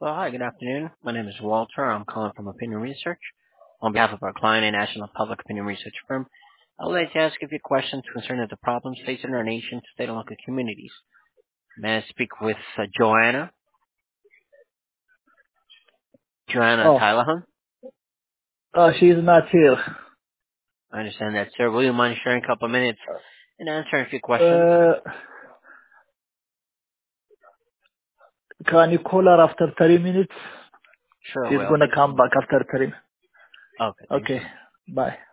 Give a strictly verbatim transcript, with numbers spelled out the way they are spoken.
Well, hi, good afternoon. My name is Walter. I'm calling from Opinion Research. On behalf of our client, a national public opinion research firm, I would like to ask a few questions concerning the problems facing our nation, state, and local communities. May I speak with uh, Joanna? Joanna Oh, Tylahan? uh, she's not here. I understand that, sir. Will you mind sharing a couple of minutes and answering a few questions? Uh, can you call her after thirty minutes? Sure, She's will. gonna Thank you so come much. back after thirty. Okay, thank you Okay, so much. bye.